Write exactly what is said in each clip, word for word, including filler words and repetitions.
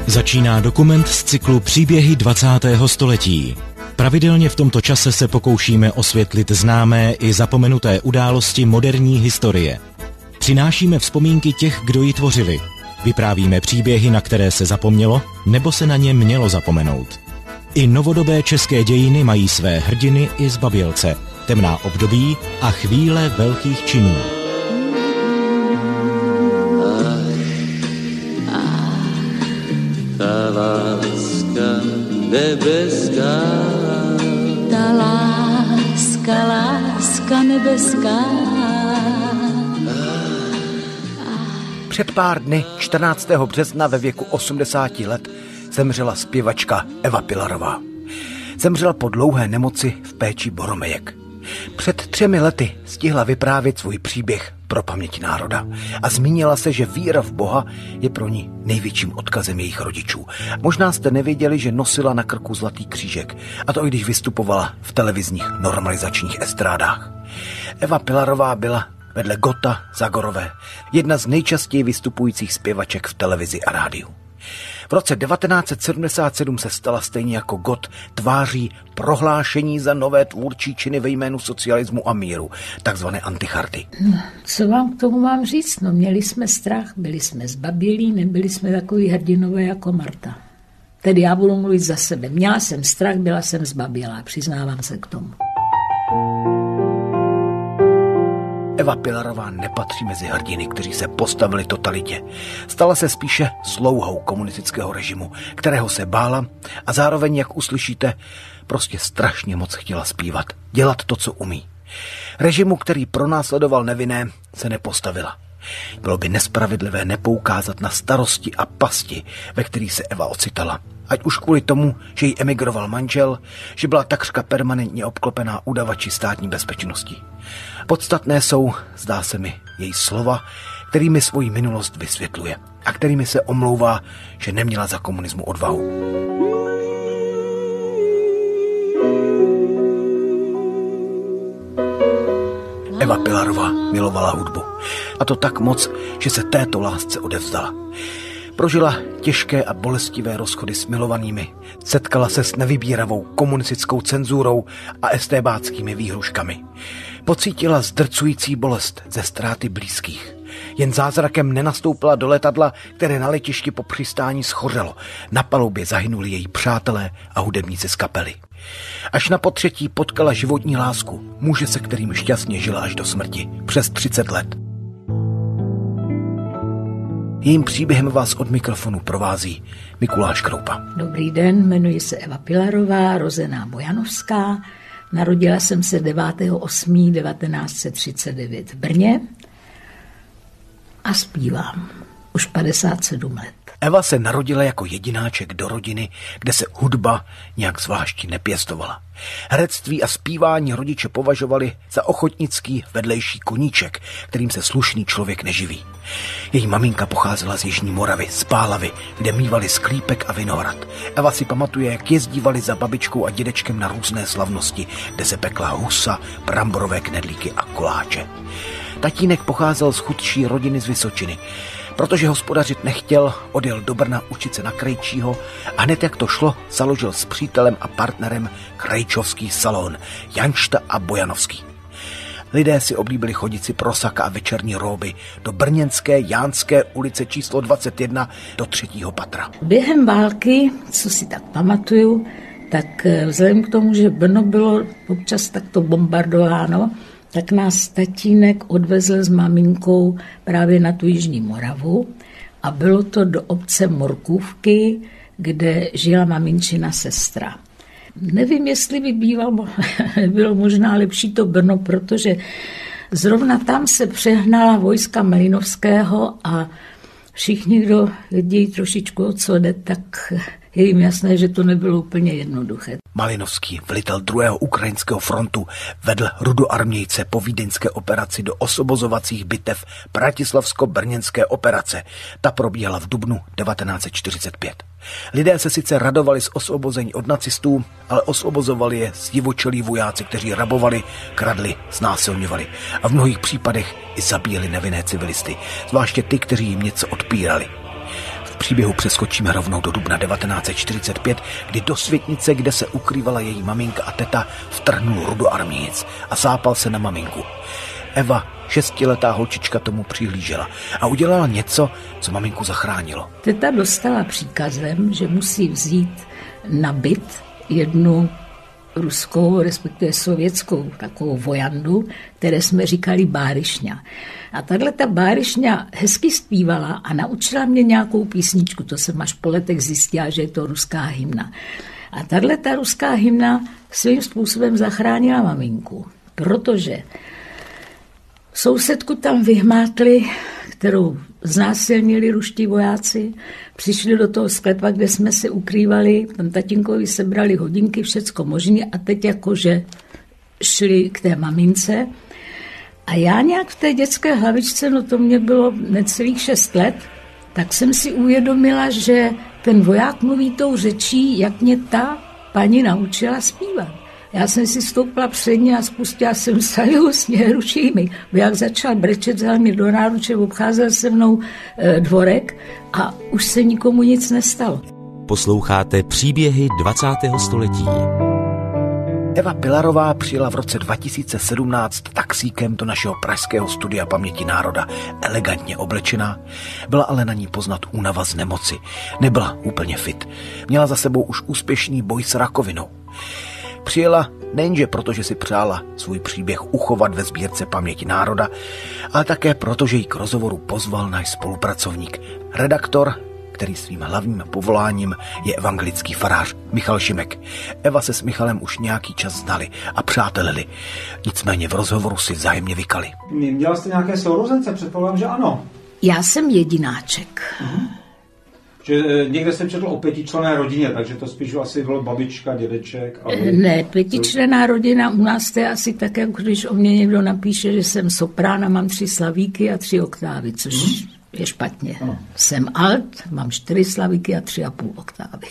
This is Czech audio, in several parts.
Začíná dokument z cyklu Příběhy dvacátého století. Pravidelně v tomto čase se pokoušíme osvětlit známé i zapomenuté události moderní historie. Přinášíme vzpomínky těch, kdo ji tvořili. Vyprávíme příběhy, na které se zapomnělo, nebo se na ně mělo zapomenout. I novodobé české dějiny mají své hrdiny i zbabělce, temná období a chvíle velkých činů. Ta láska nebeská, ta láska, láska nebeská. Před pár dny, čtrnáctého března ve věku osmdesáti let, zemřela zpěvačka Eva Pilarová. Zemřela po dlouhé nemoci v péči Boromejek. Před třemi lety stihla vyprávět svůj příběh pro paměť národa a zmínila se, že víra v Boha je pro ní největším odkazem jejich rodičů. Možná jste nevěděli, že nosila na krku zlatý křížek, a to i když vystupovala v televizních normalizačních estrádách. Eva Pilarová byla vedle Gotta, Zagorové jedna z nejčastěji vystupujících zpěvaček v televizi a rádiu. V roce devatenáct set sedmdesát sedm se stala stejně jako Gott tváří prohlášení za nové tvůrčí činy ve jménu socialismu a míru, takzvané anticharty. No, co vám k tomu mám říct? No, měli jsme strach, byli jsme zbabělí, nebyli jsme takový hrdinové jako Marta. Tedy já budu mluvit za sebe. Měla jsem strach, byla jsem zbabělá, přiznávám se k tomu. Eva Pilarová nepatří mezi hrdiny, kteří se postavili totalitě. Stala se spíše slouhou komunistického režimu, kterého se bála a zároveň, jak uslyšíte, prostě strašně moc chtěla zpívat, dělat to, co umí. Režimu, který pronásledoval nevinné, se nepostavila. Bylo by nespravedlivé nepoukázat na starosti a pasti, ve kterých se Eva ocitala. Ať už kvůli tomu, že jí emigroval manžel, že byla takřka permanentně obklopená udavači státní bezpečnosti. Podstatné jsou, zdá se mi, její slova, kterými svoji minulost vysvětluje a kterými se omlouvá, že neměla za komunismu odvahu. Eva Pilarová milovala hudbu. A to tak moc, že se této lásce odevzdala. Prožila těžké a bolestivé rozchody s milovanými, setkala se s nevybíravou komunistickou cenzurou a estébáckými výhruškami. Pocítila zdrcující bolest ze ztráty blízkých. Jen zázrakem nenastoupila do letadla, které na letišti po přistání schořelo. Na palubě zahynuli její přátelé a hudebníci z kapely. Až na potřetí potkala životní lásku, muže, se kterým šťastně žila až do smrti, přes třicet let. Jejím příběhem vás od mikrofonu provází Mikuláš Kroupa. Dobrý den, jmenuji se Eva Pilarová, rozená Bojanovská. Narodila jsem se devátého osmého devatenáct set třicet devět v Brně a zpívám už padesát sedm let. Eva se narodila jako jedináček do rodiny, kde se hudba nějak zvláště nepěstovala. Herectví a zpívání rodiče považovali za ochotnický vedlejší koníček, kterým se slušný člověk neživí. Její maminka pocházela z Jižní Moravy, z Pálavy, kde mívali sklípek a vinohrad. Eva si pamatuje, jak jezdívali za babičkou a dědečkem na různé slavnosti, kde se pekla husa, bramborové knedlíky a koláče. Tatínek pocházel z chudší rodiny z Vysočiny. Protože hospodařit nechtěl, odjel do Brna učit se na krejčího a hned jak to šlo, založil s přítelem a partnerem krejčovský salon Janšta a Bojanovský. Lidé si oblíbili chodit si pro saka a večerní róby do brněnské Jánské ulice číslo dvacet jedna do třetího patra. Během války, co si tak pamatuju, tak vzhledem k tomu, že Brno bylo občas takto bombardováno, tak nás tatínek odvezl s maminkou právě na tu Jižní Moravu a bylo to do obce Morkůvky, kde žila maminčina sestra. Nevím, jestli by bývalo, bylo možná lepší to Brno, protože zrovna tam se přehnala vojska Malinovského a všichni, kdo vědí trošičku o co jde, tak je jim jasné, že to nebylo úplně jednoduché. Malinovský, velitel druhého ukrajinského frontu, vedl rudoarmějce po vídeňské operaci do osvobozovacích bitev Bratislavsko-brněnské operace. Ta probíhala v dubnu devatenáct set čtyřicet pět. Lidé se sice radovali z osvobození od nacistů, ale osvobozovali je zdivočelí vojáci, kteří rabovali, kradli, znásilňovali a v mnohých případech i zabíjeli nevinné civilisty, zvláště ty, kteří jim něco odpírali. V příběhu přeskočíme rovnou do dubna devatenáct set čtyřicet pět, kdy do světnice, kde se ukrývala její maminka a teta, vtrhnul rudoarmějec a sápal se na maminku. Eva, šestiletá holčička, tomu přihlížela a udělala něco, co maminku zachránilo. Teta dostala příkazem, že musí vzít na byt jednu ruskou, respektive sovětskou takovou vojandu, které jsme říkali báryšňa. A tahle ta báryšňa hezky zpívala a naučila mě nějakou písničku, to jsem až po letech zjistila, že je to ruská hymna. A tahle ta ruská hymna svým způsobem zachránila maminku, protože sousedku tam vyhmátli, kterou znásilnili ruští vojáci, přišli do toho sklepa, kde jsme se ukrývali, tam tatínkovi sebrali hodinky, všecko možné a teď jakože šli k té mamince. A já nějak v té dětské hlavičce, no to mě bylo necelých šest let, tak jsem si uvědomila, že ten voják mluví tou řečí, jak mě ta paní naučila zpívat. Já jsem si stoupla před ní a spustila jsem saliu směru šími. Jak začal brečet, vzal mě do náruče, obcházel se mnou e, dvorek a už se nikomu nic nestalo. Posloucháte příběhy dvacátého století. Eva Pilarová přijela v roce dva tisíce sedmnáct taxíkem do našeho pražského studia Paměti národa, elegantně oblečená. Byla ale na ní poznat únava z nemoci. Nebyla úplně fit. Měla za sebou už úspěšný boj s rakovinou. Přijela nejenže proto, že si přála svůj příběh uchovat ve sbírce Paměti národa, ale také proto, že ji k rozhovoru pozval náš spolupracovník, redaktor, který svým hlavním povoláním je evangelický farář Michal Šimek. Eva se s Michalem už nějaký čas znali a přátelili. Nicméně v rozhovoru si vzájemně vykali. Měla jste nějaké sourozence? Předpokládám, že ano. Já jsem jedináček. Mhm. Že někde jsem četl o pětičlenné rodině, takže to spíš asi bylo babička, dědeček. Ale... Ne, pětičlenná rodina u nás to je asi tak, jako když o mě někdo napíše, že jsem soprán a mám tři slavíky a tři oktávy, což hmm. je špatně. Ano. Jsem alt, mám čtyři slavíky a tři a půl oktávy.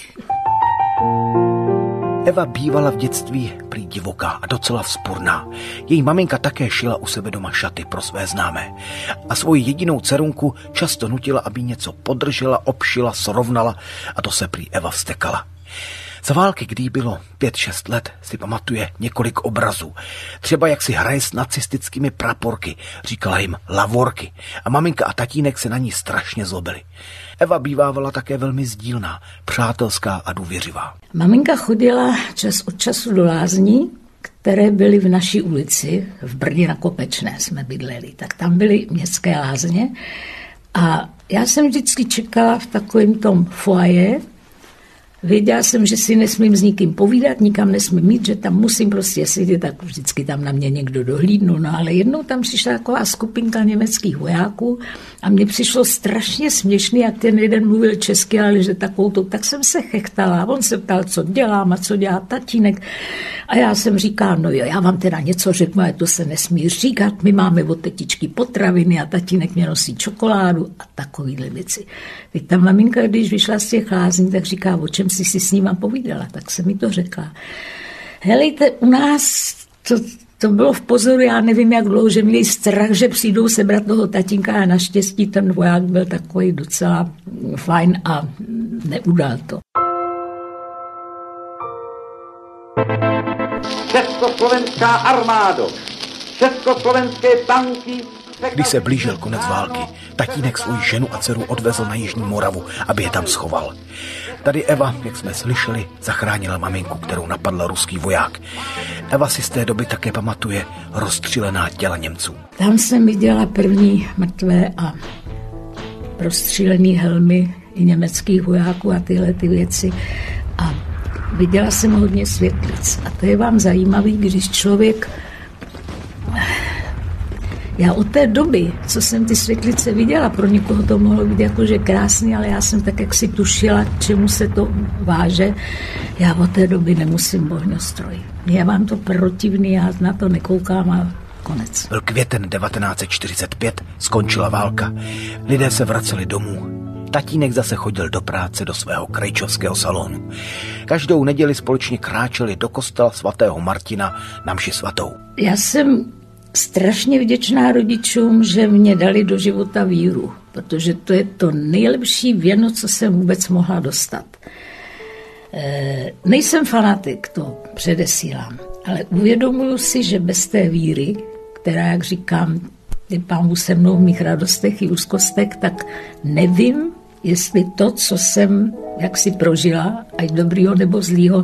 Eva bývala v dětství prý divoká a docela vzpurná. Její maminka také šila u sebe doma šaty pro své známé. A svoji jedinou dcerunku často nutila, aby něco podržela, obšila, srovnala a to se prý Eva vztekala. Za války, kdy jí bylo pět šest let, si pamatuje několik obrazů. Třeba jak si hraje s nacistickými praporky, říkala jim lavorky. A maminka a tatínek se na ní strašně zlobili. Eva bývávala také velmi sdílná, přátelská a důvěřivá. Maminka chodila čas od času do lázní, které byly v naší ulici, v Brně na Kopečné jsme bydleli. Tak tam byly městské lázně a já jsem vždycky čekala v takovém tom foyer. Věděla jsem, že si nesmím s nikým povídat, nikam nesmím mít, že tam musím prostě sedět, tak vždycky tam na mě někdo dohlídnul. No ale jednou tam přišla taková skupinka německých vojáků a mně přišlo strašně směšný, jak ten jeden mluvil česky, ale že takovou to, tak jsem se chechtala. On se ptal, co dělám a co dělá tatínek. A já jsem říkala, no jo, já vám teda něco řeknu, ale to se nesmí říkat, my máme od tetičky potraviny a tatínek mě nosí čokoládu a takovýhle věci. Teď ta maminka, když vyšla z těch lázní, tak říká, o čem jsi si s nima povídala, tak se mi to řekla. Helejte, u nás to, to bylo v pozoru, já nevím, jak dlouho, že měli strach, že přijdou sebrat toho tatínka a naštěstí ten voják byl takový docela fajn a neudal to. Československá armádo, československé tanky. Když se blížil konec války, tatínek svoji ženu a dceru odvezl na Jižní Moravu, aby je tam schoval. Tady Eva, jak jsme slyšeli, zachránila maminku, kterou napadl ruský voják. Eva si z té doby také pamatuje rozstřílená těla Němců. Tam jsem viděla první mrtvé a rozstřílený helmy i německých vojáků a tyhle ty věci. A viděla jsem hodně světlic. A to je vám zajímavý, když člověk... Já od té doby, co jsem ty světlice viděla, pro někoho to mohlo být jakože krásný, ale já jsem tak jak si tušila, k čemu se to váže. Já od té doby nemusím ohňostroj. Já mám to protivný, já na to nekoukám a konec. Byl květen devatenáct set čtyřicet pět, skončila válka. Lidé se vraceli domů. Tatínek zase chodil do práce do svého krejčovského salonu. Každou neděli společně kráčeli do kostela svatého Martina na mši svatou. Já jsem strašně vděčná rodičům, že mě dali do života víru. protože to je to nejlepší věno, co jsem vůbec mohla dostat. E, nejsem fanatik, to předesílám, ale uvědomuji si, že bez té víry, která, jak říkám, je Pán se mnou v mých radostech i úzkostech, tak nevím, jestli to, co jsem jaksi prožila, ať dobrýho nebo zlýho,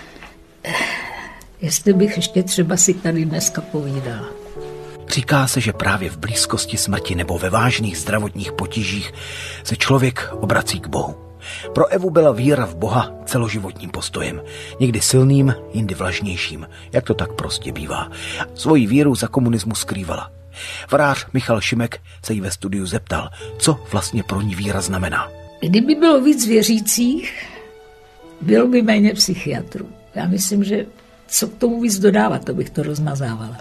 jestli bych ještě třeba si tady dneska povídala. Říká se, že právě v blízkosti smrti nebo ve vážných zdravotních potížích se člověk obrací k Bohu. Pro Evu byla víra v Boha celoživotním postojem, někdy silným, jindy vlažnějším, jak to tak prostě bývá. Svoji víru za komunismu skrývala. Farář Michal Šimek se jí ve studiu zeptal, co vlastně pro ní víra znamená. Kdyby bylo víc věřících, bylo by méně psychiatrů. Já myslím, že co k tomu víc dodávat, to bych to rozmazávala.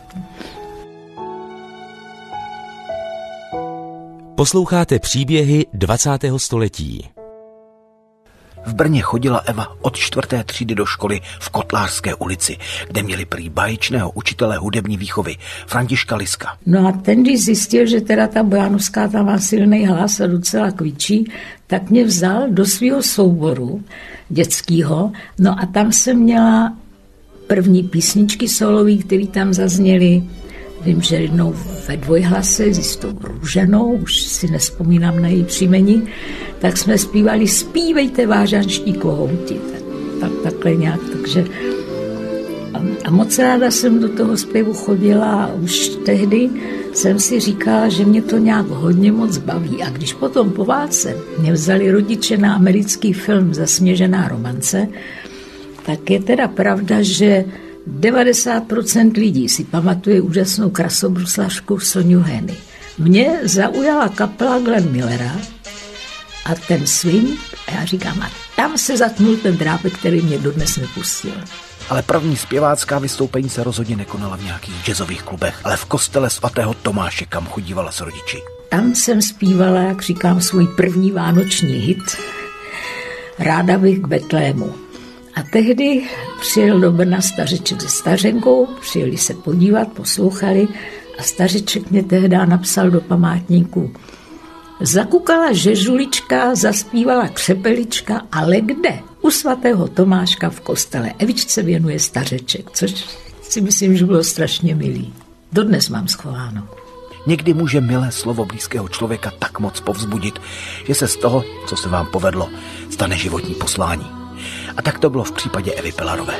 Posloucháte příběhy dvacátého století. V Brně chodila Eva od čtvrté třídy do školy v Kotlářské ulici, kde měli prý báječného učitele hudební výchovy Františka Liska. No a ten, když zjistil, že teda ta Bojanovská tam má silný hlas a docela kvičí, tak mě vzal do svého souboru dětského. No a tam jsem měla první písničky solový, které tam zazněly. Vím, že jednou ve dvojhlase s jistou Růženou, už si nespomínám na její příjmení, tak jsme zpívali Zpívejte vážanští kohouti. Tak, tak, takhle nějak, takže a, a moc ráda jsem do toho zpěvu chodila a už tehdy jsem si říkala, že mě to nějak hodně moc baví. A když potom po válce mě vzali rodiče na americký film Zasněžená romance, tak je teda pravda, že devadesát procent lidí si pamatuje úžasnou krasobruslařku Soniu Henny. Mě zaujala kapela Glenn Millera a ten swing, a já říkám, a tam se zatnul ten drápek, který mě dodnes nepustil. Ale první zpěvácká vystoupení se rozhodně nekonala v nějakých jazzových klubech, ale v kostele svatého Tomáše, kam chodívala s rodiči. Tam jsem zpívala, jak říkám, svůj první vánoční hit Ráda bych k Betlému. A tehdy přijel do Brna stařeček se stařenkou, přijeli se podívat, poslouchali a stařeček mě tehdy napsal do památníku. Zakukala žežulička, zaspívala křepelička, ale kde? U svatého Tomáška v kostele. Evičce věnuje stařeček, což si myslím, že bylo strašně milý. Dodnes mám schováno. Někdy může milé slovo blízkého člověka tak moc povzbudit, že se z toho, co se vám povedlo, stane životní poslání. A tak to bylo v případě Evy Pelarové.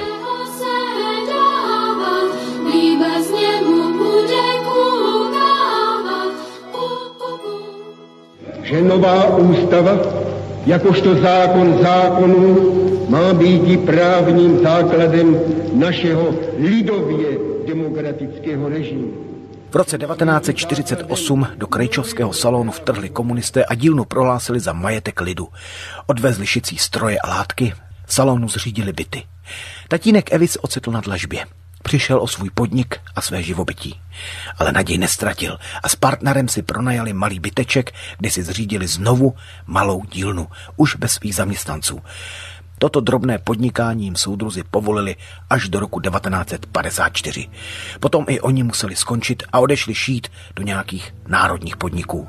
Že nová ústava, jakožto zákon zákonů, má být i právním základem našeho lidově demokratického režimu. V roce devatenáct set čtyřicet osm do Krejčovského salonu vtrhli komunisté a dílnu prohlásili za majetek lidu. Odvezli šicí stroje a látky, v salonu zřídili byty. Tatínek Evy se ocitl na dlažbě. Přišel o svůj podnik a své živobytí. Ale naděj nestratil a s partnerem si pronajali malý byteček, kde si zřídili znovu malou dílnu, už bez svých zaměstnanců. Toto drobné podnikání jim soudruzi povolili až do roku devatenáct set padesát čtyři. Potom i oni museli skončit a odešli šít do nějakých národních podniků.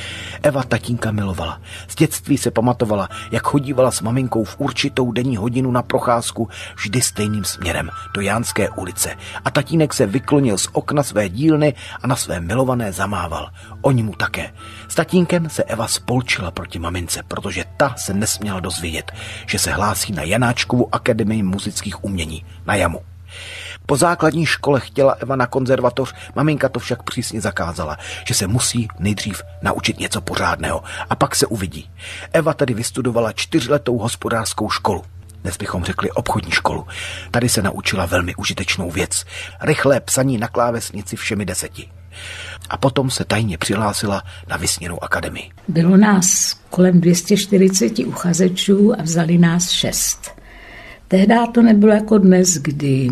Eva tatínka milovala. Z dětství se pamatovala, jak chodívala s maminkou v určitou denní hodinu na procházku vždy stejným směrem, do Jánské ulice. A tatínek se vyklonil z okna své dílny a na své milované zamával. Oni mu také. S tatínkem se Eva spolčila proti mamince, protože ta se nesměla dozvědět, že se hlásí na Janáčkovu akademii muzických umění, na Jamu. Po základní škole chtěla Eva na konzervatoř, maminka to však přísně zakázala, že se musí nejdřív naučit něco pořádného a pak se uvidí. Eva tedy vystudovala čtyřletou hospodářskou školu. Dnes bychom řekli obchodní školu. Tady se naučila velmi užitečnou věc. Rychlé psaní na klávesnici všemi deseti. A potom se tajně přihlásila na Vysněnou akademii. Bylo nás kolem dvě stě čtyřicet uchazečů a vzali nás šest. Tehdy to nebylo jako dnes, kdy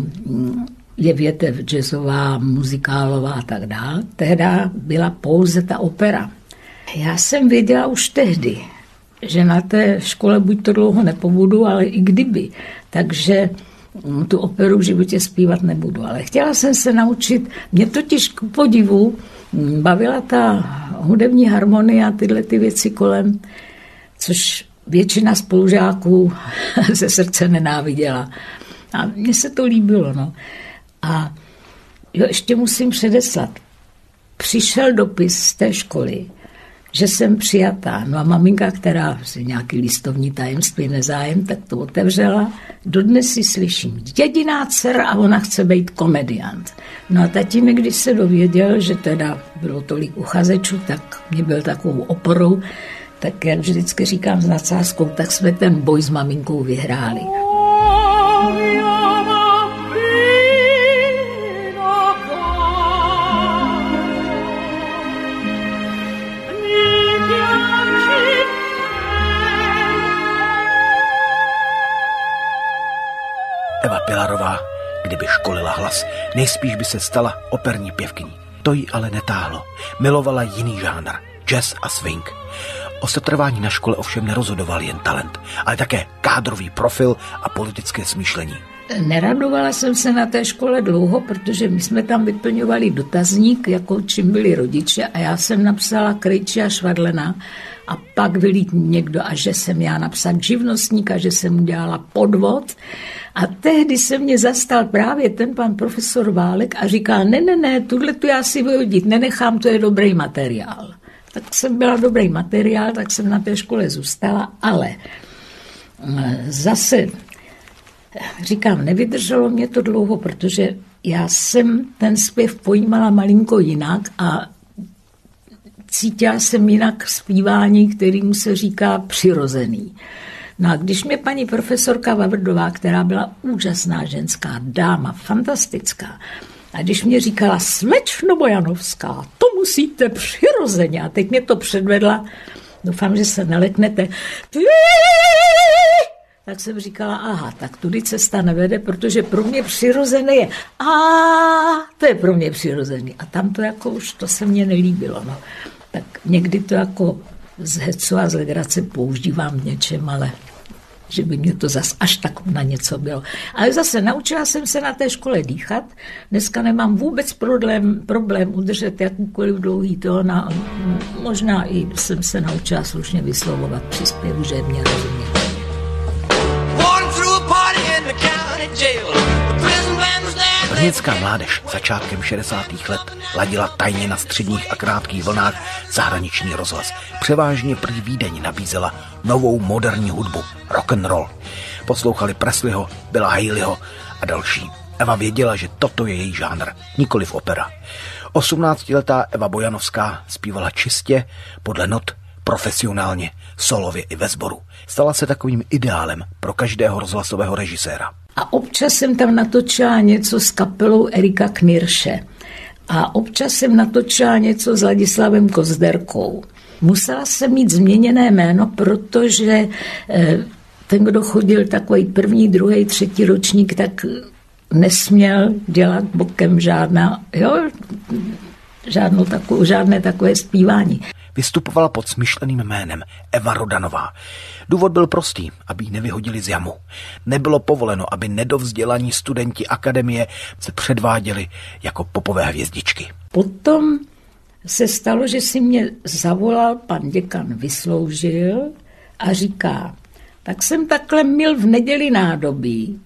je větev jazzová, muzikálová a tak dále. Tehdy byla pouze ta opera. Já jsem věděla už tehdy, že na té škole buď to dlouho nepobudu, ale i kdyby. Takže tu operu v životě zpívat nebudu. Ale chtěla jsem se naučit, mě totiž k podivu bavila ta hudební harmonie a tyhle ty věci kolem, což většina spolužáků ze srdce nenáviděla. A mně se to líbilo, no. A jo, ještě musím předeslat. Přišel dopis z té školy, že jsem přijatá. No a maminka, která si nějaký listovní tajemství nezájem, tak to otevřela. Dodnes si slyším, jediná dcera a ona chce být komediant. No a tatínek, když se dověděl, že teda bylo tolik uchazečů, tak mě byl takovou oporou, tak jak vždycky říkám s nadsázkou, tak jsme ten boj s maminkou vyhráli. Eva Pilarová, kdyby školila hlas, nejspíš by se stala operní pěvkyní. To jí ale netáhlo. Milovala jiný žánr, jazz a swing. O setrvání na škole ovšem nerozhodoval jen talent, ale také kádrový profil a politické smýšlení. Neradovala jsem se na té škole dlouho, protože my jsme tam vyplňovali dotazník, jako čím byli rodiče, a já jsem napsala Krejči a Švadlena a pak vylít někdo, a že jsem já napsat živnostníka, že jsem udělala podvod. A tehdy se mě zastal právě ten pan profesor Válek a říkal, ne, ne, ne, tuhle tu já si vyhodit nenechám, to je dobrý materiál. Tak jsem byla dobrý materiál, tak jsem na té škole zůstala, ale zase říkám, nevydrželo mě to dlouho, protože já jsem ten zpěv pojímala malinko jinak a cítila jsem jinak zpívání, kterému se říká přirozený. No a když mě paní profesorka Vavrdová, která byla úžasná ženská dáma, fantastická, a když mě říkala, slečno Bojanovská, to musíte přirozeně, a teď mě to předvedla, doufám, že se neleknete, tak jsem říkala, aha, tak tudy cesta nevede, protože pro mě přirozené je, a to je pro mě přirozený. A tam to jako už, to se mně nelíbilo, no. Tak někdy to jako z hecu a z legrace používám v něčem, ale že by mě to zas až tak na něco bylo. Ale zase naučila jsem se na té škole dýchat. Dneska nemám vůbec problém, problém udržet jakýkoliv dlouhý tón a možná i jsem se naučila slušně vyslovovat při zpěvu, že mě rozuměla. Brněnská mládež začátkem šedesátých let ladila tajně na středních a krátkých vlnách zahraniční rozhlas. Převážně prý Vídeň nabízela novou moderní hudbu, rock'n'roll. Poslouchali Presleyho, Billa Haleyho a další. Eva věděla, že toto je její žánr, nikoliv opera. osmnáctiletá Eva Bojanovská zpívala čistě, podle not, profesionálně, solově i ve sboru. Stala se takovým ideálem pro každého rozhlasového režiséra. A občas jsem tam natočila něco s kapelou Erika Knirše. A občas jsem natočila něco s Ladislavem Kozderkou. Musela jsem mít změněné jméno, protože ten, kdo chodil takový první, druhý, třetí ročník, tak nesměl dělat bokem žádná, jo, žádnou takovou, žádné takové zpívání. Vystupovala pod smyšleným jménem Eva Rodanová. Důvod byl prostý, aby ji nevyhodili z jamu. Nebylo povoleno, aby nedovzdělaní studenti akademie se předváděli jako popové hvězdičky. Potom se stalo, že si mě zavolal pan děkan Vysloužil a říká, tak jsem takhle měl v neděli nádobí.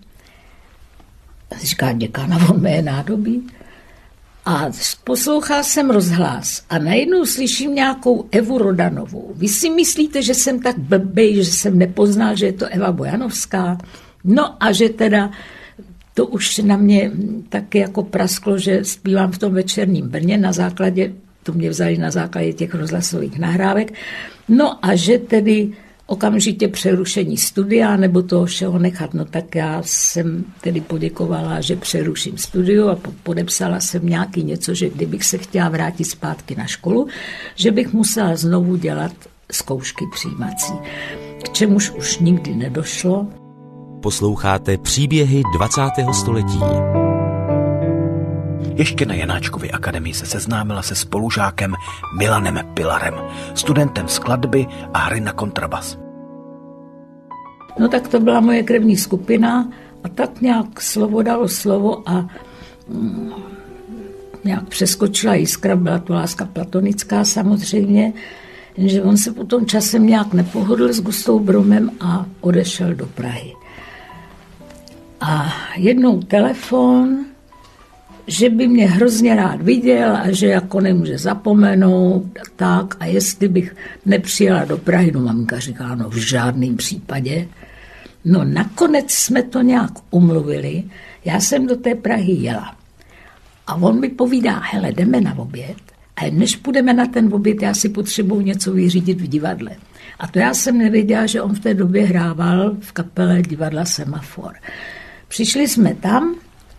Říká děkan, a on mé nádobí. A poslouchal jsem rozhlas a najednou slyším nějakou Evu Rodanovou. Vy si myslíte, že jsem tak blbej, že jsem nepoznal, že je to Eva Bojanovská? No a že teda to už na mě taky jako prasklo, že zpívám v tom Večerním Brně na základě, to mě vzali na základě těch rozhlasových nahrávek, no a že tedy okamžitě přerušení studia nebo toho všeho nechat. No tak já jsem tedy poděkovala, že přeruším studio a podepsala jsem nějaký něco, že kdybych se chtěla vrátit zpátky na školu, že bych musela znovu dělat zkoušky přijímací. K čemuž už nikdy nedošlo. Posloucháte příběhy dvacátého století. Ještě na Janáčkově akademii se seznámila se spolužákem Milanem Pilarem, studentem skladby a hry na kontrabas. No tak to byla moje krevní skupina a tak nějak slovo dalo slovo a mm, nějak přeskočila jiskra, byla to láska platonická samozřejmě, že on se potom časem nějak nepohodl s Gustou Bromem a odešel do Prahy. A jednou telefon, že by mě hrozně rád viděl a že jako nemůže zapomenout tak a jestli bych nepřijela do Prahy, no mamka říká, no v žádném případě. No nakonec jsme to nějak umluvili, já jsem do té Prahy jela. A on mi povídá, hele, jdeme na oběd. A než půjdeme na ten oběd, já si potřebuji něco vyřídit v divadle. A to já jsem nevěděla, že on v té době hrával v kapele divadla Semafor. Přišli jsme tam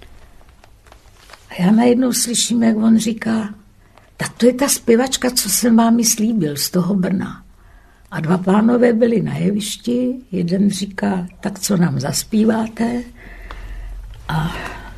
a já najednou slyším, jak on říká, tak to je ta zpěvačka, co jsem vám i slíbil z toho Brna. A dva pánové byli na jevišti, jeden říká, tak co nám zaspíváte? A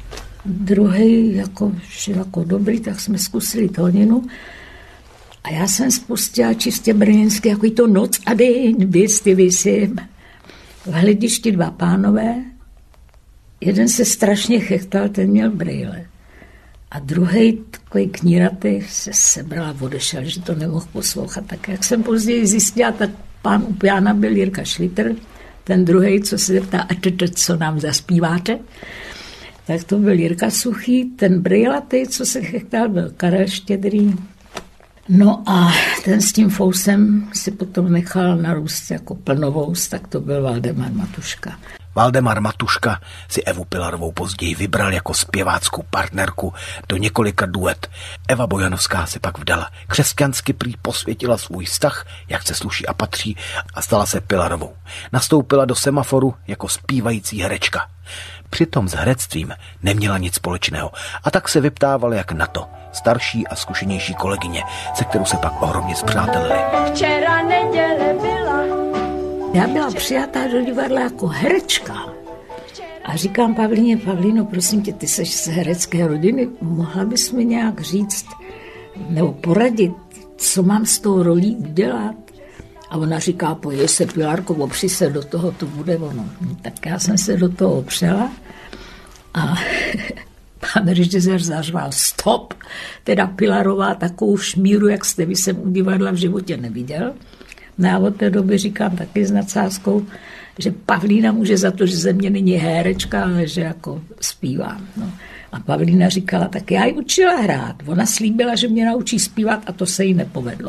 druhý, jako, jako dobrý, tak jsme zkusili tóninu. A já jsem spustila čistě brněnský, jako to noc a den, běsty vysím. V hledišti dva pánové, jeden se strašně chechtal, ten měl brejle. A druhý, takový kníratý, se sebral a odešel, že to nemohl poslouchat. Tak jak jsem později zjistila, tak pán u piana byl Jirka Šlitr, ten druhý, co se zeptá, a to, co nám zaspíváte, tak to byl Jirka Suchý, ten brejlatý, co se chechtal, byl Karel Štědrý. No a ten s tím fousem si potom nechal narůst jako plnovous, tak to byl Valdemar Matuška. Valdemar Matuška si Evu Pilarovou později vybral jako zpěváckou partnerku do několika duet. Eva Bojanovská se pak vdala. Křesťansky prý posvětila svůj vztah, jak se sluší a patří, a stala se Pilarovou. Nastoupila do Semaforu jako zpívající herečka. Přitom s herectvím neměla nic společného a tak se vyptávala jak na to starší a zkušenější kolegyně, se kterou se pak ohromně spřátelili. Včera neděle byla. Já byla přijatá do divadla jako herečka. A říkám Pavlíně, Pavlíno, prosím tě, ty seš z herecké rodiny, mohla bys mi nějak říct nebo poradit, co mám s tou rolí udělat? A ona říká, pojď se, Pilárko, opři se do toho, to bude ono. Tak já jsem se do toho opřela a pan režisér zařval stop, teda Pilarová takovou šmíru, jak jste vy jsem u divadla v životě neviděl. No a od té doby říkám taky s nadsázkou, že Pavlína může za to, že ze mě není herečka, ale že jako zpívám. No. A Pavlína říkala, tak já ji učila hrát. Ona slíbila, že mě naučí zpívat a to se jí nepovedlo.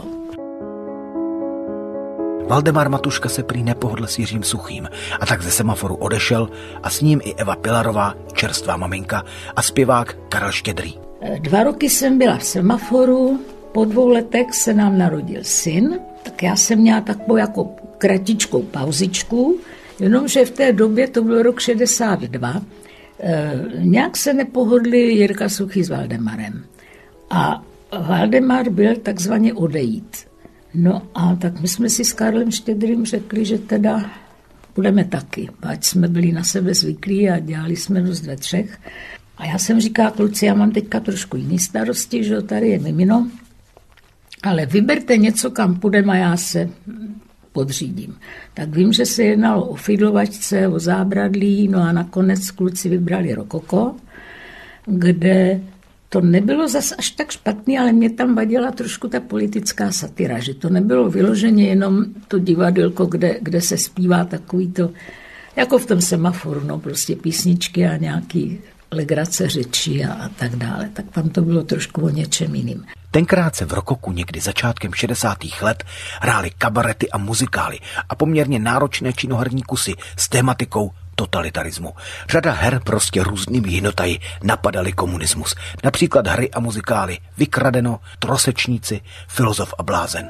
Valdemar Matuška se prý nepohodl s Jiřím Suchým a tak ze Semaforu odešel a s ním i Eva Pilarová, čerstvá maminka, a zpěvák Karel Štědrý. Dva roky jsem byla v Semaforu, po dvou letech se nám narodil syn, tak já jsem měla takovou jako kratičkou pauzičku, jenomže v té době, to byl rok šedesát dva, eh, nějak se nepohodli Jirka Suchý s Valdemarem. A Valdemar byl takzvaně odejít. No a tak my jsme si s Karlem Štědrým řekli, že teda budeme taky, ať jsme byli na sebe zvyklí a dělali jsme dost ve třech. A já jsem říkala, kluci, já mám teďka trošku jiný starosti, že tady je mimino, ale vyberte něco, kam půjdeme a já se podřídím. Tak vím, že se jednalo o fidlovačce, o zábradlí, no a nakonec kluci vybrali Rokoko, kde to nebylo zas až tak špatný, ale mě tam vadila trošku ta politická satira, že to nebylo vyloženě jenom to divadelko, kde, kde se zpívá takový to, jako v tom Semaforu, no prostě písničky a nějaký legrace řečí a, a tak dále. Tak tam to bylo trošku o něčem jiným. Tenkrát se v Rokoku někdy začátkem šedesátých let hrály kabarety a muzikály a poměrně náročné činoherní kusy s tématikou totalitarismu. Řada her prostě různými jinotaji napadaly komunismus. Například hry a muzikály Vykradeno, Trosečníci, Filozof a blázen.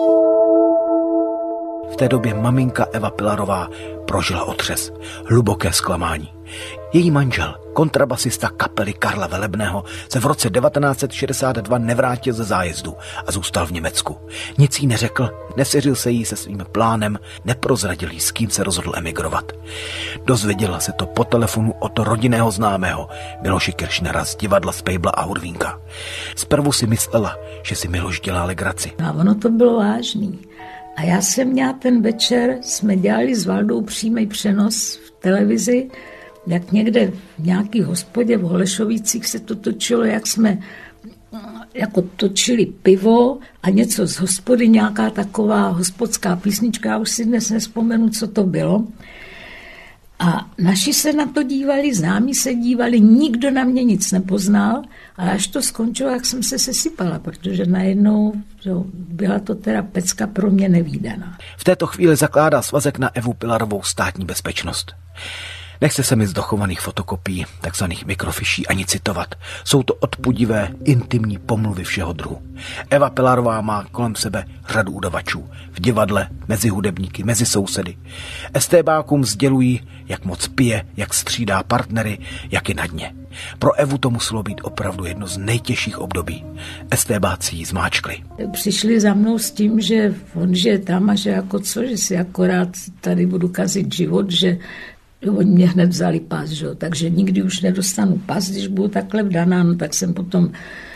V té době maminka Eva Pilarová prožila otřes, hluboké zklamání. Její manžel, kontrabasista kapely Karla Velebného, se v roce devatenáct set šedesát dva nevrátil ze zájezdu a zůstal v Německu. Nic jí neřekl, nesvěřil se jí se svým plánem, neprozradil jí, s kým se rozhodl emigrovat. Dozvěděla se to po telefonu od rodinného známého Miloše Kiršnera z divadla Spejbla a Hurvínka. Zprvu si myslela, že si Miloš dělá legraci. A ono to bylo vážný. A já jsem měla ten večer, jsme dělali s Valdou přímý přenos v televizi, jak někde v nějaký hospodě v Holešovicích se to točilo, jak jsme jako točili pivo a něco z hospody, nějaká taková hospodská písnička, já už si dnes nespomenu, co to bylo. A naši se na to dívali, známí se dívali, nikdo na mě nic nepoznal, ale až to skončilo, jak jsem se sesypala, protože najednou jo, byla to teda pecka pro mě nevídaná. V této chvíli zakládá svazek na Evu Pilarovou Státní bezpečnost. Nechce se mi z dochovaných fotokopií, takzvaných mikrofiší, ani citovat. Jsou to odpudivé, intimní pomluvy všeho druhu. Eva Pilarová má kolem sebe řadu udavačů. V divadle, mezi hudebníky, mezi sousedy. Estébákům sdělují, jak moc pije, jak střídá partnery, jak je na dně. Pro Evu to muselo být opravdu jedno z nejtěžších období. Estébáci ji zmáčkli. Přišli za mnou s tím, že on žije tam a že jako co, že si akorát tady budu kazit život, že oni mě hned vzali pas, že? Takže nikdy už nedostanu pas, když budu takhle vdaná, no tak jsem potom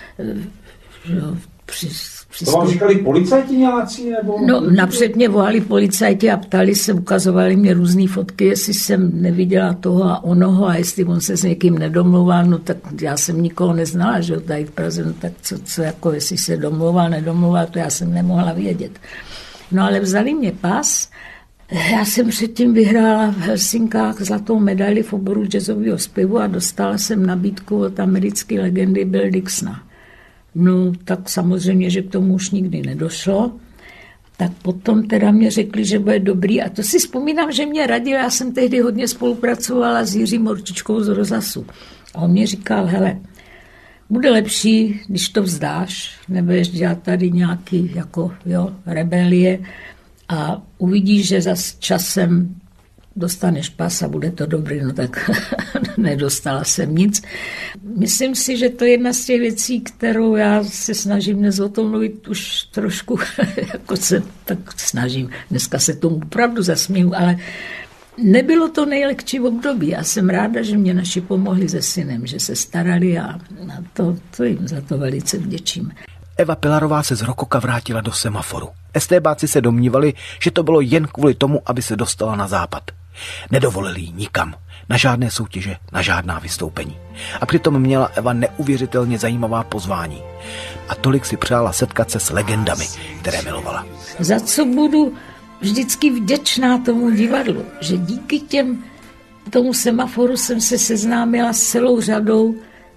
že, při, to vám říkali policajti nějací? Nebo... No napřed mě volali policajti a ptali se, ukazovali mě různý fotky, jestli jsem neviděla toho a onoho a jestli on se s někým nedomluval, no tak já jsem nikoho neznala, že tady v Praze, no tak co, co jako jestli se domluval, nedomluval, to já jsem nemohla vědět. No ale vzali mě pas. Já jsem předtím vyhrála v Helsinkách zlatou medaili v oboru jazzového zpěvu a dostala jsem nabídku od americké legendy Bill Dixona. No tak samozřejmě, že k tomu už nikdy nedošlo. Tak potom teda mě řekli, že bude dobrý a to si vzpomínám, že mě radil, já jsem tehdy hodně spolupracovala s Jiřím Morčičkou z Rozasu. A on mě říkal, hele, bude lepší, když to vzdáš, nebudeš dělat tady nějaký jako, jo, rebelie, a uvidíš, že zas časem dostaneš pas a bude to dobrý, no tak nedostala jsem nic. Myslím si, že to je jedna z těch věcí, kterou já se snažím dnes o tom mluvit už trošku, jako se tak snažím, dneska se tomu opravdu zasměju, ale nebylo to nejlehčí období. Já jsem ráda, že mě naši pomohli se synem, že se starali a to, to jim za to velice vděčím. Eva Pilarová se z Rokoka vrátila do Semaforu. Estébáci se domnívali, že to bylo jen kvůli tomu, aby se dostala na západ. Nedovolili jí nikam, na žádné soutěže, na žádná vystoupení. A přitom měla Eva neuvěřitelně zajímavá pozvání. A tolik si přála setkat se s legendami, které milovala. Za co budu vždycky vděčná tomu divadlu, že díky těm tomu Semaforu jsem se seznámila s celou řadou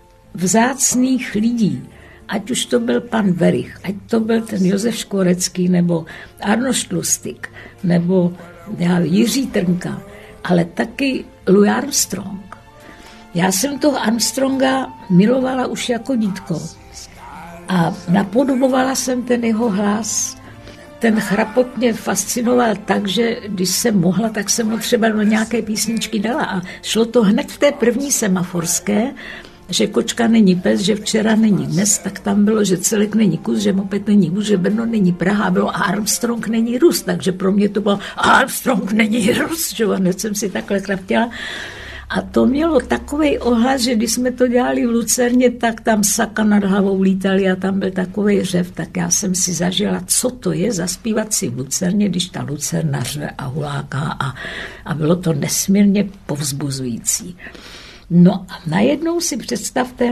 vzácných lidí. Ať už to byl pan Verich, ať to byl ten Josef Škorecký, nebo Arnošt Lustig, nebo já, Jiří Trnka, ale taky Louis Armstrong. Já jsem toho Armstronga milovala už jako dítko a napodobovala jsem ten jeho hlas. Ten chrapot mě fascinoval tak, že když jsem mohla, tak jsem ho třeba do nějaké písničky dala a šlo to hned v té první semaforské, že kočka není pes, že včera není dnes, tak tam bylo, že celek není kus, že moped není vůz, že Brno není Praha, bylo Armstrong není Rus, takže pro mě to bylo Armstrong není Rus, že hned jsem si takhle kraftila. A to mělo takovej ohlas, že když jsme to dělali v Lucerně, tak tam saka nad hlavou lítali a tam byl takovej řev, tak já jsem si zažila, co to je zaspívat si v Lucerně, když ta Lucerna řve a huláká a, a bylo to nesmírně povzbuzující. No a najednou si představte,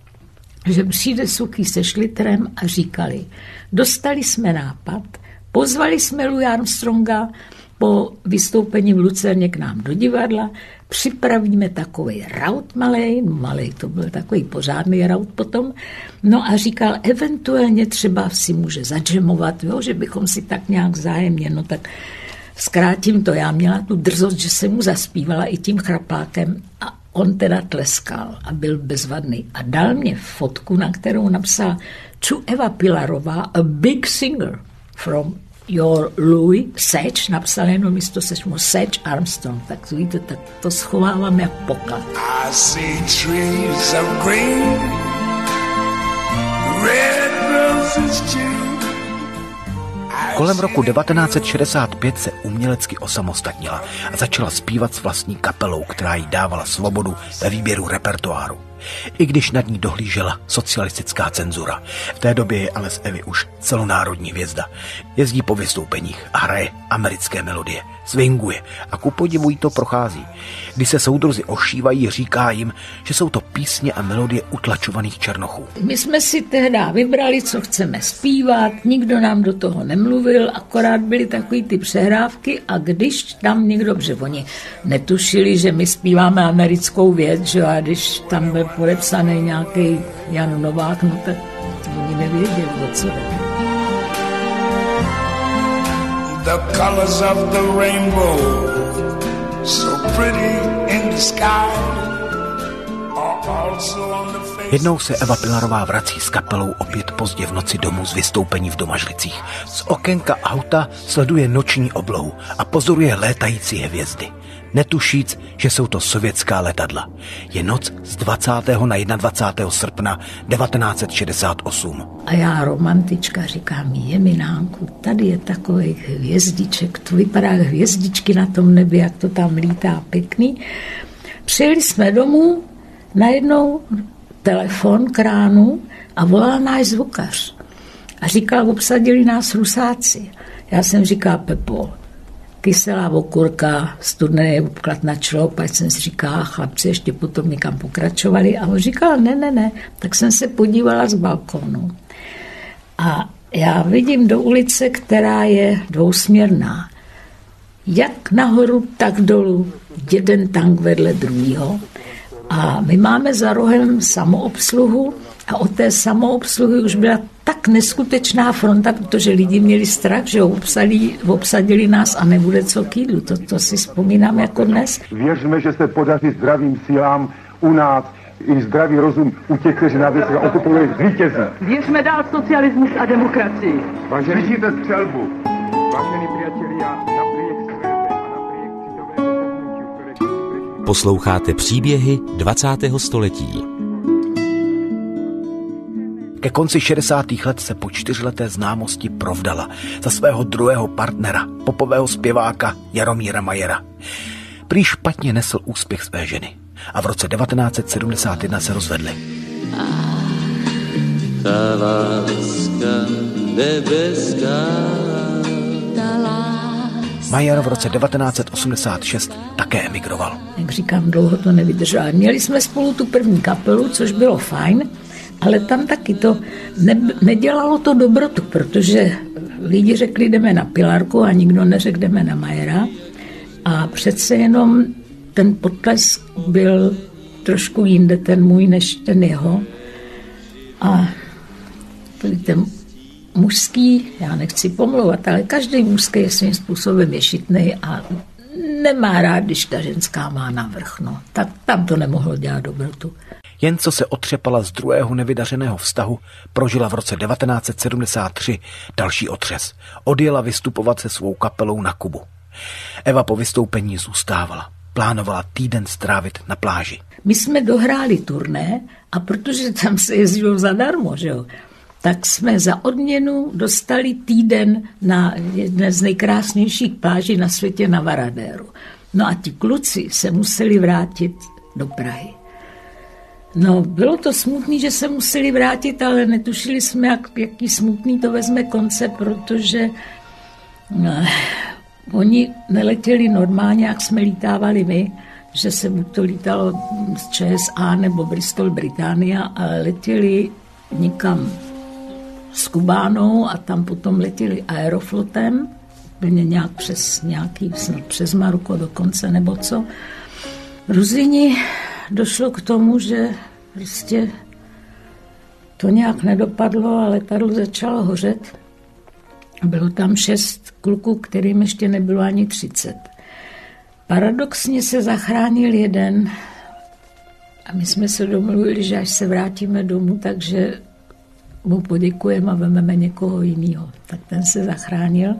že přijde Suchý se Šlitrem a říkali, dostali jsme nápad, pozvali jsme Louis Armstronga po vystoupení v Lucerně k nám do divadla, připravíme takový raut malej, no malej to byl takový pořádný raut potom, no a říkal, eventuálně třeba si může zadžemovat, jo, že bychom si tak nějak vzájemně, no tak zkrátím to, já měla tu drzost, že jsem mu zaspívala i tím chraplákem a on teda tleskal a byl bezvadný a dal mě fotku, na kterou napsal to Eva Pilarová, a big singer from your Louis Sage, napsal jenom místo sečmu Sage Armstrong, tak to víte, tak to schovávám jak poklad. I see trees of green, red roses too. Kolem roku devatenáct set šedesát pět se umělecky osamostatnila a začala zpívat s vlastní kapelou, která jí dávala svobodu ve výběru repertoáru. i když nad ní dohlížela socialistická cenzura. V té době je ale z Evy už celonárodní hvězda. Jezdí po vystoupeních a hraje americké melodie, swinguje a ku podivu jí to prochází. Když se soudruzi ošívají, říká jim, že jsou to písně a melodie utlačovaných černochů. My jsme si tehdy vybrali, co chceme zpívat, nikdo nám do toho nemluvil, akorát byly takový ty přehrávky a když tam někdo, protože oni netušili, že my zpíváme americkou věc, že a když tam byl podepsaný nějaký Jan Novák, no tak oni nevěděli, o co jde. The colors of the rainbow, so pretty in the sky, are also on the face. Jednou se Eva Pilarová vrací s kapelou opět pozdě v noci domů z vystoupení v Domažlicích. Z okénka auta sleduje noční oblohu a pozoruje létající hvězdy. Netušíc, že jsou to sovětská letadla. Je noc z dvacátého na dvacátého prvního srpna devatenáct set šedesát osm. A já, romantička, říkám, je Minánku, tady je takových hvězdiček, to vypadá hvězdičky na tom nebi, jak to tam lítá pěkný. Přijeli jsme domů, najednou telefon k ránu a volal náš zvukař. A říkal, obsadili nás Rusáci. Já jsem říkal, Pepo, kyselá okurka, studený obklad na čloup, ať jsem si říkala, chlapci ještě potom někam pokračovali. A on říkal, ne, ne, ne. Tak jsem se podívala z balkónu. A já vidím do ulice, která je dvousměrná. Jak nahoru, tak dolů. Jeden tank vedle druhýho. A my máme za rohem samoobsluhu a od té samoobsluhy už byla tak neskutečná fronta, protože lidi měli strach, že obsadili, obsadili nás a nebude co k jídlu. To, to si vzpomínám jako dnes. Věřme, že se podaří zdravým sílám u nás i zdravý rozum u těch, kteří na věcech okupují, zvítězí. Věřme dál socialismus a demokracii. Vážený, slyšíte střelbu. Vážení přáteli, já napriek svébe a napriek citovému které... Posloucháte příběhy dvacátého století. Ke konci šedesátých let se po čtyřleté známosti provdala za svého druhého partnera, popového zpěváka Jaromíra Majera. Prý špatně nesl úspěch své ženy a v roce devatenáct set sedmdesát jedna se rozvedli. Ta láska nebeská. Majer v roce devatenáct set osmdesát šest také emigroval. Jak říkám, dlouho to nevydrželo. Měli jsme spolu tu první kapelu, což bylo fajn, ale tam taky to ne, nedělalo to dobrotu, protože lidi řekli, jdeme na Pilarku a nikdo neřekl, jdeme na Majera. A přece jenom ten potlesk byl trošku jinde, ten můj, než ten jeho. A ten mužský, já nechci pomlouvat, ale každý mužský je svým způsobem ješitnej a nemá rád, když ta ženská má navrch. No. Tak tam to nemohlo dělat dobrotu. Jen co se otřepala z druhého nevydařeného vztahu, prožila v roce devatenáct set sedmdesát tři další otřes. Odjela vystupovat se svou kapelou na Kubu. Eva po vystoupení zůstávala. Plánovala týden strávit na pláži. My jsme dohráli turné a protože tam se jezdilo zadarmo, že jo, tak jsme za odměnu dostali týden na jedné z nejkrásnějších pláží na světě na Varadéru. No a ti kluci se museli vrátit do Prahy. No, bylo to smutný, že se museli vrátit, ale netušili jsme, jak, jaký smutný to vezme konce, protože no, oni neletěli normálně, jak jsme lítávali my, že se buď to lítalo z Č S A nebo Bristol, Británia, ale letěli nikam s Kubánou a tam potom letěli Aeroflotem, úplně nějak přes nějaký, snad přes Maroko dokonce nebo co. Ruzini došlo k tomu, že prostě to nějak nedopadlo a letadlo začalo hořet. Bylo tam šest kluků, kterým ještě nebylo ani třicet. Paradoxně se zachránil jeden a my jsme se domluvili, že až se vrátíme domů, takže mu poděkujeme a vezmeme někoho jiného. Tak ten se zachránil.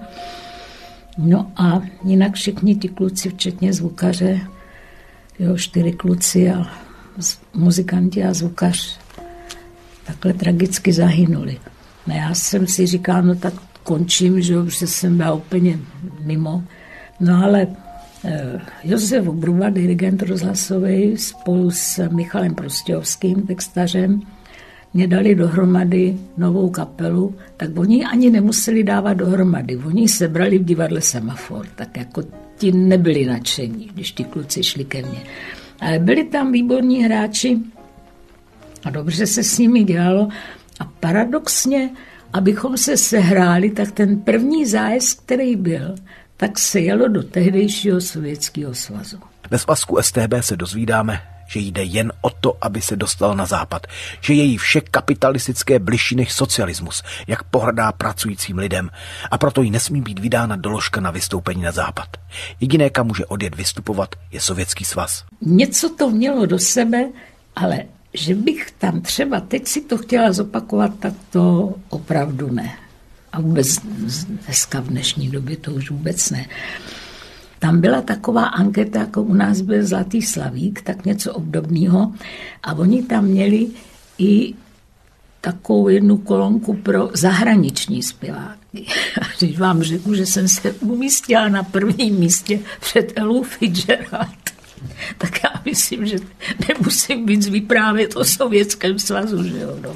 No a jinak všichni ti kluci, včetně zvukaře, jo, čtyři kluci a muzikanti a zvukař takhle tragicky zahynuli. No já jsem si říkala, no tak končím, že, že jsem byla úplně mimo. No ale Josef Obruba, dirigent rozhlasový, spolu s Michalem Prostějovským, textařem, mě dali dohromady novou kapelu, tak oni ani nemuseli dávat dohromady. Oni se brali v divadle Semafor, tak jako ti nebyli nadšení, když ti kluci šli ke mně. Ale byli tam výborní hráči a dobře se s nimi dělalo. A paradoxně, abychom se sehráli, tak ten první zájezd, který byl, tak se jelo do tehdejšího Sovětského svazu. Ve svazku S T B se dozvídáme, že jde jen o to, aby se dostal na západ, že je jí vše kapitalistické bližší než socialismus, jak pohrdá pracujícím lidem, a proto jí nesmí být vydána doložka na vystoupení na západ. Jediné, kam může odjet vystupovat, je Sovětský svaz. Něco to mělo do sebe, ale že bych tam třeba teď si to chtěla zopakovat, tak to opravdu ne. A vůbec dneska v dnešní době to už vůbec ne. Tam byla taková anketa, jako u nás byl Zlatý slavík, tak něco obdobného. A oni tam měli i takovou jednu kolonku pro zahraniční zpěváky. A když vám řeknu, že jsem se umístila na prvním místě před Ellou Fitzgerald, tak já myslím, že nemusím víc vyprávět o Sovětském svazu, že jo, no.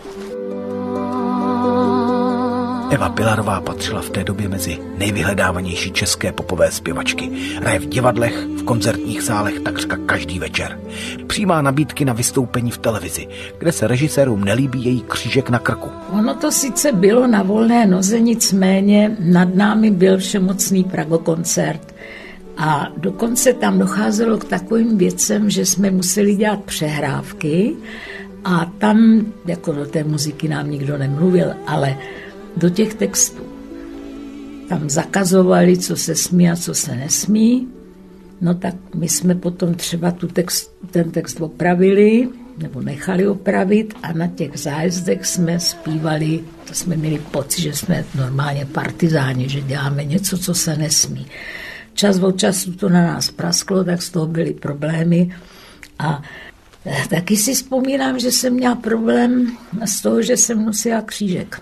Eva Pilarová patřila v té době mezi nejvyhledávanější české popové zpěvačky. Hraje v divadlech, v koncertních sálech takřka každý večer. Přijímá nabídky na vystoupení v televizi, kde se režisérům nelíbí její křížek na krku. Ono to sice bylo na volné noze, nicméně nad námi byl všemocný Pragokoncert. A dokonce tam docházelo k takovým věcem, že jsme museli dělat přehrávky a tam, jako do té muziky nám nikdo nemluvil, ale do těch textů. Tam zakazovali, co se smí a co se nesmí. No tak my jsme potom třeba tu text, ten text opravili, nebo nechali opravit a na těch zájezdech jsme zpívali, to jsme měli pocit, že jsme normálně partizáni, že děláme něco, co se nesmí. Čas od času to na nás prasklo, tak z toho byly problémy. A taky si vzpomínám, že jsem měla problém z toho, že jsem nosila křížek.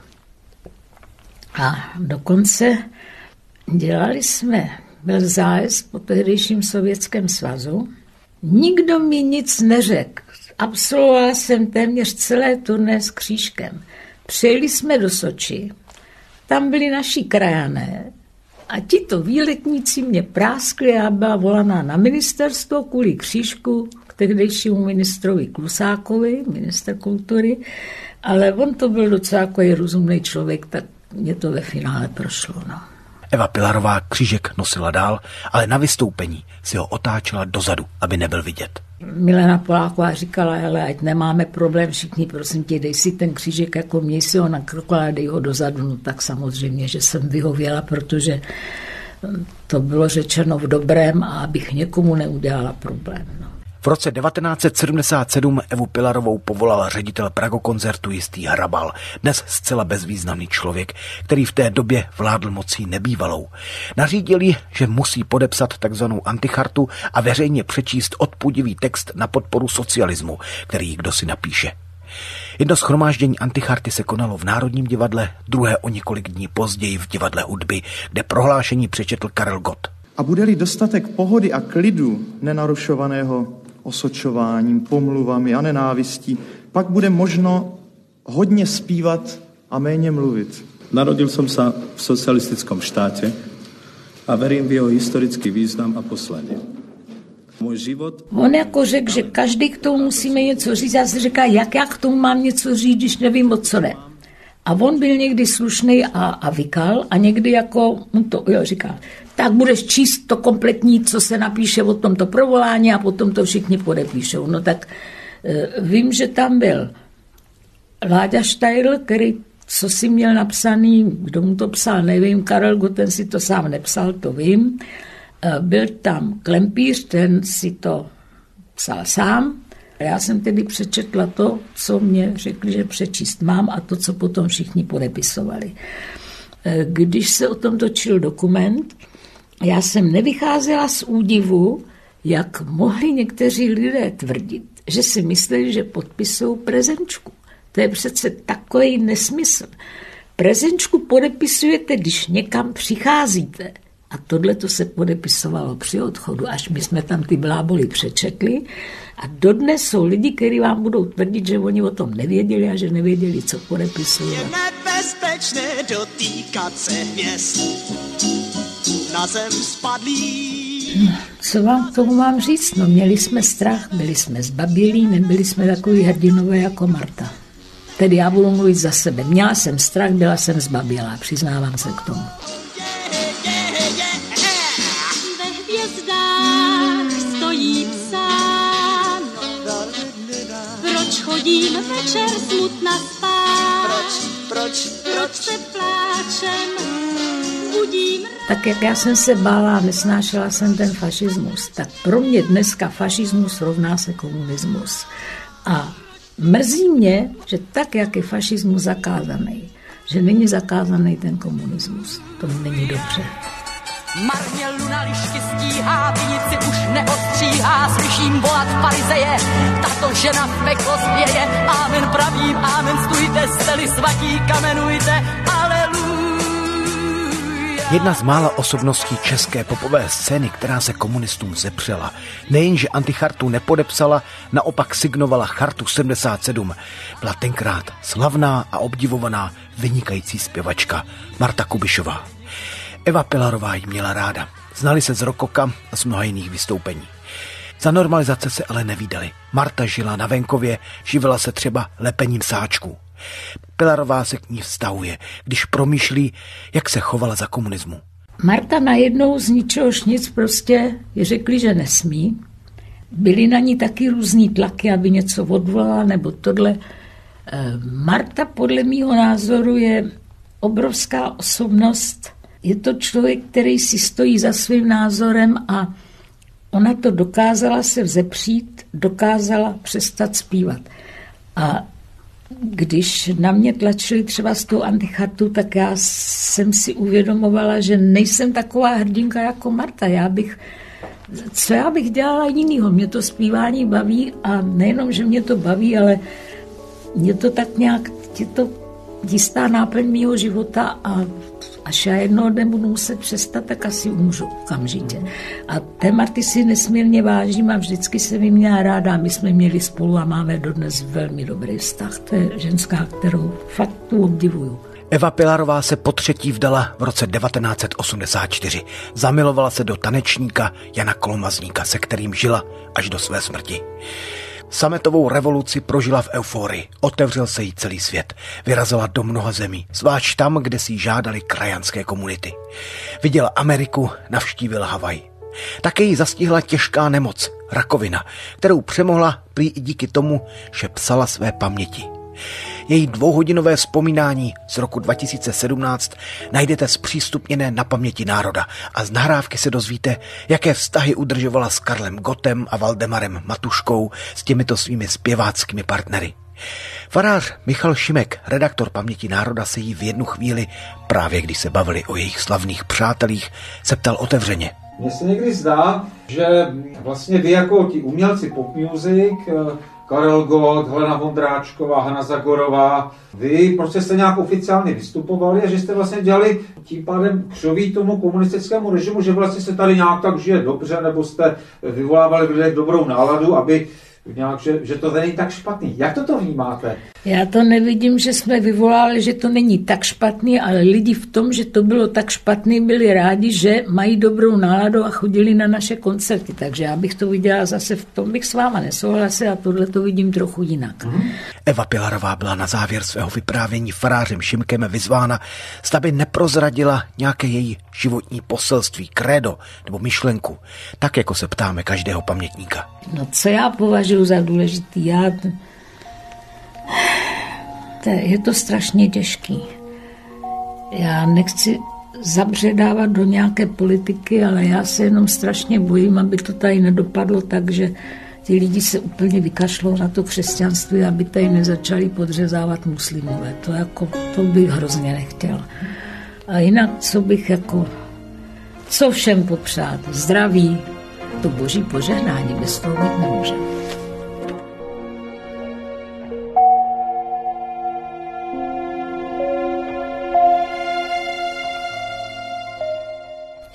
A dokonce dělali jsme, byl zájezd po tehdejším Sovětském svazu. Nikdo mi nic neřekl. Absolvovala jsem téměř celé turné s křížkem. Přijeli jsme do Soči, tam byli naši krajané a tito výletníci mě práskli, já byla volaná na ministerstvo kvůli křížku k tehdejšímu ministrovi Klusákovi, ministr kultury, ale on to byl docela jako rozumný člověk, tak mě to ve finále prošlo. No. Eva Pilarová křížek nosila dál, ale na vystoupení si ho otáčela dozadu, aby nebyl vidět. Milena Poláková říkala, hele, ať nemáme problém všichni, prosím tě, dej si ten křížek, jako měj si ho na krku, ale dej ho dozadu. No tak samozřejmě, že jsem vyhověla, protože to bylo řečeno v dobrém a abych někomu neudělala problém. No. V roce devatenáct set sedmdesát sedm Evu Pilarovou povolal ředitel Pragokoncertu jistý Hrabal, dnes zcela bezvýznamný člověk, který v té době vládl mocí nebývalou. Nařídil jí, že musí podepsat takzvanou antichartu a veřejně přečíst odpudivý text na podporu socialismu, který kdo si napíše. Jedno shromáždění anticharty se konalo v Národním divadle, druhé o několik dní později v Divadle hudby, kde prohlášení přečetl Karel Gott. A bude-li dostatek pohody a klidu nenarušovaného osočováním, pomluvami a nenávistí, pak bude možno hodně zpívat a méně mluvit. Narodil som sa v socialistickom štáte a verím v jeho historický význam a poslanie. Můj život... On jako řekl, že každý k tomu musíme něco říct. Já si říká, jak já k tomu mám něco říct, když nevím, o co jde. A on byl někdy slušný a, a vykal a někdy jako mu to jo, říkal, tak budeš číst to kompletní, co se napíše o tomto provolání a potom to všichni podepíšou. No tak e, vím, že tam byl Láďa Štajl, který co si měl napsaný, kdo mu to psal, nevím, Karel Gott, ten si to sám nepsal, to vím. E, byl tam Klempíř, ten si to psal sám. Já jsem tedy přečetla to, co mě řekli, že přečíst mám a to, co potom všichni podepisovali. Když se o tom točil dokument, já jsem nevycházela z údivu, jak mohli někteří lidé tvrdit, že si mysleli, že podpisují prezenčku. To je přece takový nesmysl. Prezenčku podepisujete, když někam přicházíte. A tohle to se podepisovalo při odchodu, až my jsme tam ty bláboli přečetli. A dodnes jsou lidi, kteří vám budou tvrdit, že oni o tom nevěděli a že nevěděli, co podepisují. Je nebezpečné dotýkat se hvězd na zem spadlý. No, co vám k tomu mám říct? No, měli jsme strach, byli jsme zbabilí, nebyli jsme takový hrdinové jako Marta. Tedy já budu mluvit za sebe. Měla jsem strach, byla jsem zbabilá, přiznávám se k tomu. Ve hvězdách stojí psáno, proč chodím večer smutna spát, proč, proč, proč se pláčem budím. Tak jak já jsem se bála a nesnášela jsem ten fašismus, tak pro mě dneska fašismus rovná se komunismus. A mrzí mě, že tak, jak je fašismus zakázaný, že není zakázaný ten komunismus. To není dobře. Marně luna lišky stíhá, vinici už neodstříhá, slyším volat farizeje, tato žena v peklo spěje. Amen pravím, amen stůjte, jste-li svatí, kamenujte, aleluja. Jedna z mála osobností české popové scény, která se komunistům zepřela, nejenže antichartu nepodepsala, naopak signovala chartu sedmdesát sedm, byla tenkrát slavná a obdivovaná vynikající zpěvačka Marta Kubišová. Eva Pilarová ji měla ráda. Znali se z rokoka a z mnoha jiných vystoupení. Za normalizace se ale nevídali. Marta žila na venkově, živila se třeba lepením sáčků. Pilarová se k ní vztahuje, když promýšlí, jak se chovala za komunismu. Marta najednou z ničehož nic prostě řekli, že nesmí. Byly na ní taky různý tlaky, aby něco odvolala nebo tohle. Marta podle mýho názoru je obrovská osobnost. Je to člověk, který si stojí za svým názorem a ona to dokázala se vzepřít, dokázala přestat zpívat. A když na mě tlačili třeba s tou antichartou, tak já jsem si uvědomovala, že nejsem taková hrdinka jako Marta. Já bych, co já bych dělala jinýho? Mě to zpívání baví a nejenom, že mě to baví, ale mě to tak nějak, je to jistá náplň mýho života a až já jednoho dne budu muset přestat, tak asi umřu okamžitě. A té Marty si nesmírně vážím a vždycky se mi měla ráda a my jsme měli spolu a máme dodnes velmi dobrý vztah. To je ženská, kterou fakt tu obdivuju. Eva Pilarová se po třetí vdala v roce devatenáct set osmdesát čtyři. Zamilovala se do tanečníka Jana Kolomazníka, se kterým žila až do své smrti. Sametovou revoluci prožila v euforii, otevřel se jí celý svět, vyrazila do mnoha zemí, zvlášť tam, kde si žádali krajanské komunity. Viděla Ameriku, navštívila Havaj. Také ji zastihla těžká nemoc, rakovina, kterou přemohla prý i díky tomu, že psala své paměti. Její dvouhodinové vzpomínání z roku dva tisíce sedmnáct najdete zpřístupněné na Paměti národa a z nahrávky se dozvíte, jaké vztahy udržovala s Karlem Gottem a Valdemarem Matuškou, s těmito svými zpěváckými partnery. Farář Michal Šimek, redaktor Paměti národa, se jí v jednu chvíli, právě když se bavili o jejich slavných přátelích, se ptal otevřeně. Mně se někdy zdá, že vlastně vy jako ti umělci pop music, Karel Gott, Helena Vondráčková, Hana Zagorová, vy prostě jste nějak oficiálně vystupovali a že jste vlastně dělali tím pádem křoví tomu komunistickému režimu, že vlastně se tady nějak tak žije dobře, nebo jste vyvolávali v lidech dobrou náladu, aby nějak, že, že to není tak špatný. Jak to to vnímáte? Já to nevidím, že jsme vyvolali, že to není tak špatný, ale lidi v tom, že to bylo tak špatný, byli rádi, že mají dobrou náladu a chodili na naše koncerty. Takže já bych to viděla zase v tom, bych s váma nesouhlasil a tohle to vidím trochu jinak. Hmm. Eva Pilarová byla na závěr svého vyprávění farářem Šimkem vyzvána, zda by neprozradila nějaké její životní poselství, krédo nebo myšlenku, tak jako se ptáme každého pamětníka. No co já považuji za důležitý, já... Je to strašně těžký. Já nechci zabředávat do nějaké politiky, ale já se jenom strašně bojím, aby to tady nedopadlo tak, že ti lidi se úplně vykašlou na to křesťanství, aby tady nezačali podřezávat muslimové. To, jako, to bych hrozně nechtěla. A jinak, co bych jako... Co všem popřát? Zdraví, to boží požehnání, bez toho být nemůžeme.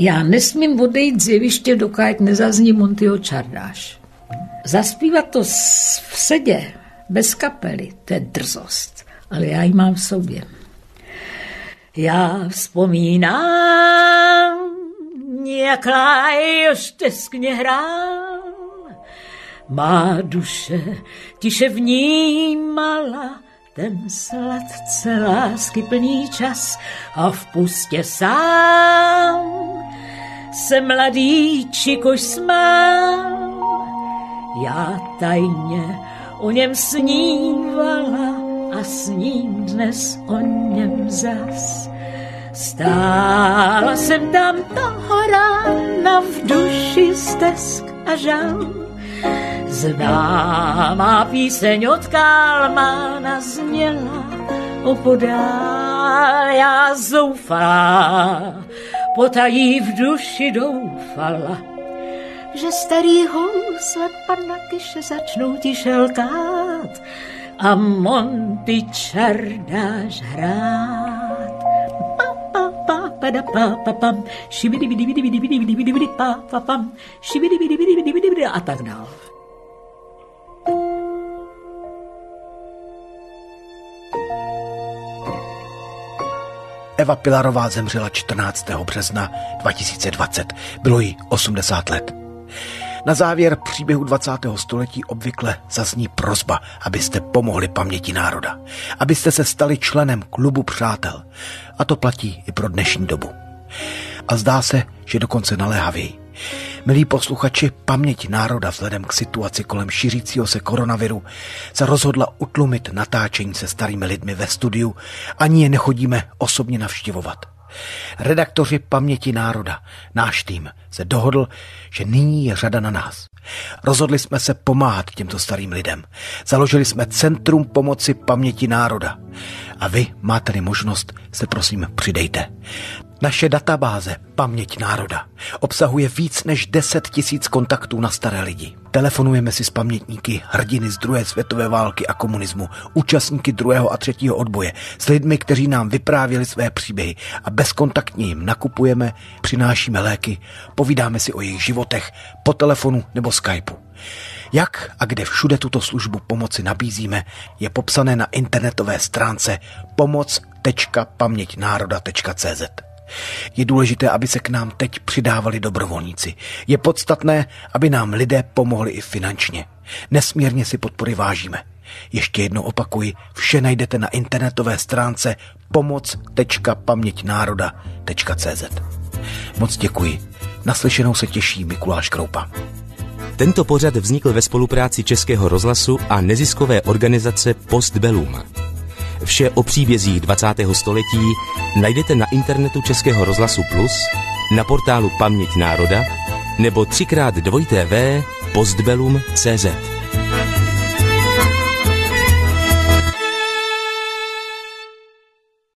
Já nesmím odejít z jeviště, dokud nezazní Montyho Čardáš. Zaspívat to v sedě, bez kapely, to je drzost, ale já ji mám v sobě. Já vzpomínám, jak Lájoš teskně hrál, má duše tiše vnímala ten sladce lásky plný čas a v pustě sám se mladý čikoš smál. Já tajně o něm snívala a sním dnes o něm zas. Stála jsem tam toho rána v duši stesk a žal. Známá píseň od Kalmána zněla opodál. Já zoufalá potají v duši doufala, že starý housle pana Kyše začnou tiše lkát a Monty Čardáš hrát. Pa, pa, pa, pada, pa, pa, pam, šibidibidibidibidibidibidibidi, pa, pa, pam, šibidibidibidibidibidi a tak dál. Eva Pilarová zemřela čtrnáctého března dva tisíce dvacet. Bylo jí osmdesát let. Na závěr příběhu dvacátého století obvykle zazní prosba, abyste pomohli paměti národa. Abyste se stali členem klubu přátel. A to platí i pro dnešní dobu. A zdá se, že dokonce naléhavěji. Milí posluchači, paměť národa vzhledem k situaci kolem šířícího se koronaviru se rozhodla utlumit natáčení se starými lidmi ve studiu, ani je nechodíme osobně navštěvovat. Redaktoři Paměti národa, náš tým, se dohodl, že nyní je řada na nás. Rozhodli jsme se pomáhat těmto starým lidem. Založili jsme Centrum pomoci paměti národa. A vy máte-li možnost, se prosím přidejte. Naše databáze Paměť národa obsahuje víc než deset tisíc kontaktů na staré lidi. Telefonujeme si s pamětníky, hrdiny z druhé světové války a komunismu, účastníky druhého a třetího odboje, s lidmi, kteří nám vyprávěli své příběhy a bezkontaktně jim nakupujeme, přinášíme léky, povídáme si o jejich životech po telefonu nebo Skypeu. Jak a kde všude tuto službu pomoci nabízíme, je popsané na internetové stránce pomoc tečka paměť národa tečka cé zet. Je důležité, aby se k nám teď přidávali dobrovolníci. Je podstatné, aby nám lidé pomohli i finančně. Nesmírně si podpory vážíme. Ještě jednou opakuji, vše najdete na internetové stránce pomoc tečka paměť národa tečka cé zet. Moc děkuji. Naslyšenou se těší Mikuláš Kroupa. Tento pořad vznikl ve spolupráci Českého rozhlasu a neziskové organizace Postbellum. Vše o příbězích dvacátého století najdete na internetu Českého rozhlasu Plus, na portálu Paměť národa nebo třikrát dvojité v postbellum tečka cé zet.